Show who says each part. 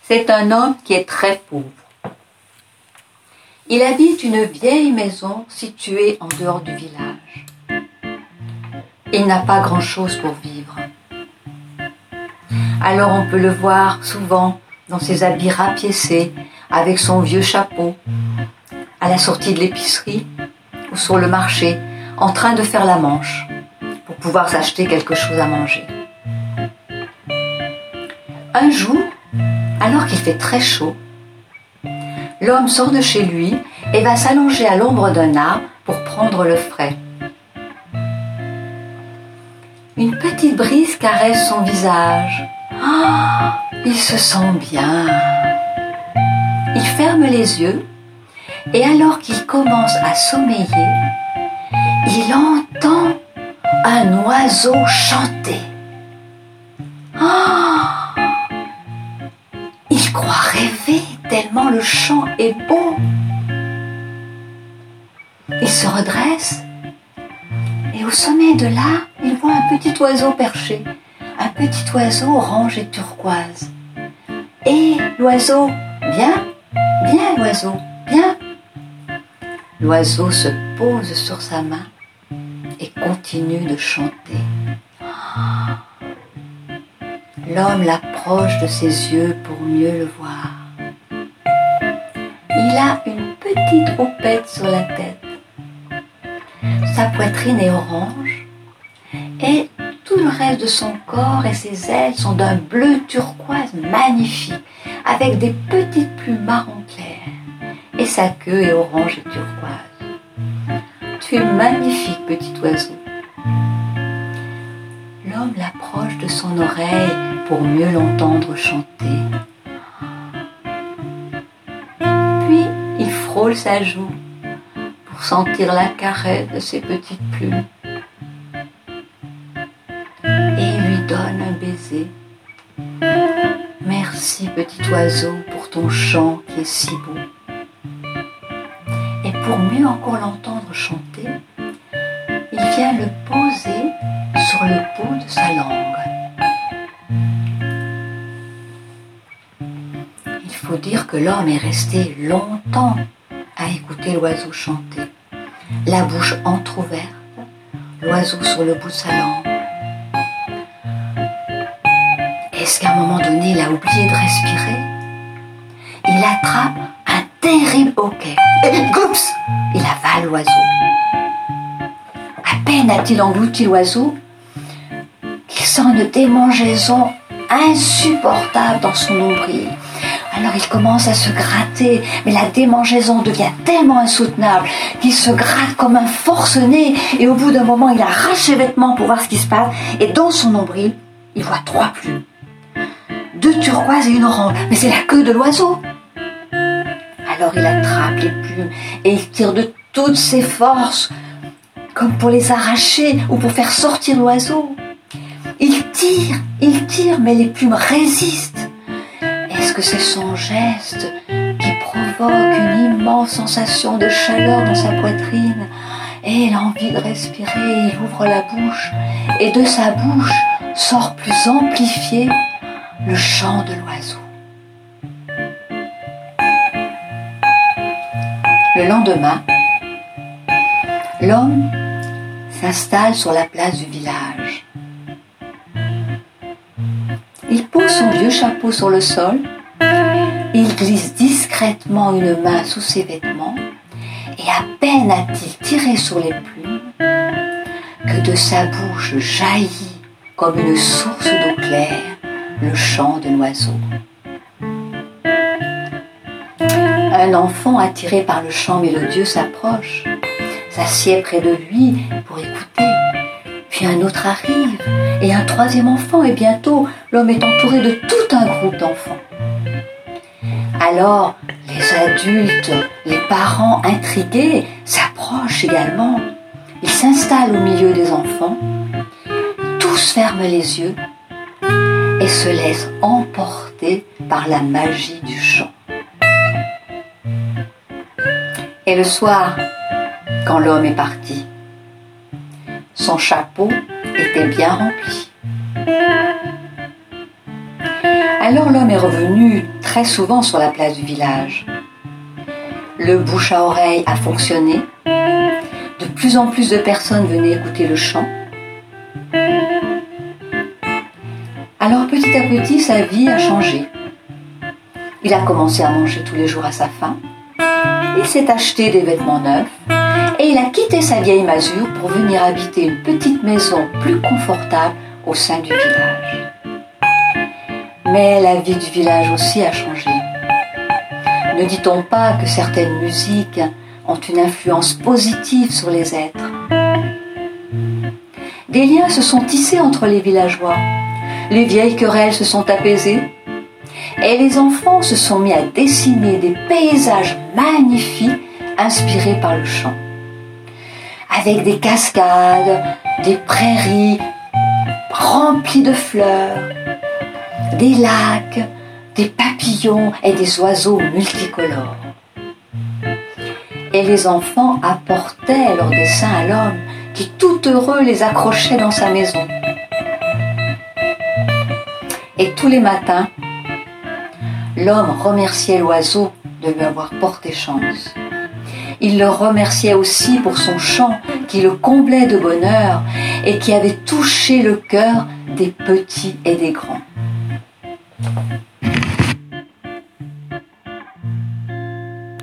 Speaker 1: C'est un homme qui est très pauvre. Il habite une vieille maison située en dehors du village. Il n'a pas grand-chose pour vivre. Alors on peut le voir souvent dans ses habits rapiécés, avec son vieux chapeau, à la sortie de l'épicerie ou sur le marché, en train de faire la manche pour pouvoir s'acheter quelque chose à manger. Un jour, alors qu'il fait très chaud, l'homme sort de chez lui et va s'allonger à l'ombre d'un arbre pour prendre le frais. Une petite brise caresse son visage. Ah, il se sent bien. Il ferme les yeux et alors qu'il commence à sommeiller, il entend un oiseau chanter. Ah, il croit rêver tellement le chant est beau. Il se redresse et au sommet de l'arbre, il voit un petit oiseau perché, un petit oiseau orange et turquoise. Et l'oiseau, viens, viens l'oiseau, viens. L'oiseau se pose sur sa main et continue de chanter. L'homme l'approche de ses yeux pour mieux le voir. Il a une petite houppette sur la tête. Sa poitrine est orange et tout le reste de son corps et ses ailes sont d'un bleu turquoise magnifique avec des petites plumes marron clair et sa queue est orange et turquoise. Tu es magnifique, petit oiseau. L'homme l'approche de son oreille pour mieux l'entendre chanter. Puis il frôle sa joue pour sentir la caresse de ses petites plumes. Et il lui donne un baiser. Merci petit oiseau pour ton chant qui est si beau. Et pour mieux encore l'entendre chanter, il vient le poser sur le bout de sa langue. Il faut dire que l'homme est resté longtemps à écouter l'oiseau chanter, la bouche entrouverte, l'oiseau sur le bout de sa langue. Est-ce qu'à un moment donné, il a oublié de respirer? Il attrape un terrible hoquet. Et oups, il avale l'oiseau. À peine a-t-il englouti l'oiseau qu'il sent une démangeaison insupportable dans son nombril. Alors il commence à se gratter, mais la démangeaison devient tellement insoutenable qu'il se gratte comme un forcené et au bout d'un moment, il arrache ses vêtements pour voir ce qui se passe et dans son nombril, il voit 3 plumes. 2 turquoises et une orange, mais c'est la queue de l'oiseau. Alors il attrape les plumes et il tire de toutes ses forces, comme pour les arracher ou pour faire sortir l'oiseau. Il tire, mais les plumes résistent. Est-ce que c'est son geste qui provoque une immense sensation de chaleur dans sa poitrine? Et il a envie de respirer, il ouvre la bouche et de sa bouche sort plus amplifié le chant de l'oiseau. Le lendemain, l'homme s'installe sur la place du village. Il pose son vieux chapeau sur le sol, il glisse discrètement une main sous ses vêtements et à peine a-t-il tiré sur les plumes que de sa bouche jaillit comme une source d'eau claire le chant de l'oiseau. Un enfant attiré par le chant mélodieux s'approche, s'assied près de lui pour écouter. Puis un autre arrive et un 3e enfant et bientôt l'homme est entouré de tout un groupe d'enfants. Alors les adultes, les parents intrigués s'approchent également. Ils s'installent au milieu des enfants, tous ferment les yeux et se laissent emporter par la magie du chant. Et le soir, quand l'homme est parti, son chapeau était bien rempli. Alors l'homme est revenu très souvent sur la place du village. Le bouche à oreille a fonctionné. De plus en plus de personnes venaient écouter le chant. Alors petit à petit, sa vie a changé. Il a commencé à manger tous les jours à sa faim. Il s'est acheté des vêtements neufs et il a quitté sa vieille masure pour venir habiter une petite maison plus confortable au sein du village. Mais la vie du village aussi a changé. Ne dit-on pas que certaines musiques ont une influence positive sur les êtres? Des liens se sont tissés entre les villageois. Les vieilles querelles se sont apaisées et les enfants se sont mis à dessiner des paysages magnifiques inspirés par le chant. Avec des cascades, des prairies remplies de fleurs, des lacs, des papillons et des oiseaux multicolores. Et les enfants apportaient leurs dessins à l'homme qui, tout heureux, les accrochait dans sa maison. Et tous les matins, l'homme remerciait l'oiseau de lui avoir porté chance. Il le remerciait aussi pour son chant qui le comblait de bonheur et qui avait touché le cœur des petits et des grands.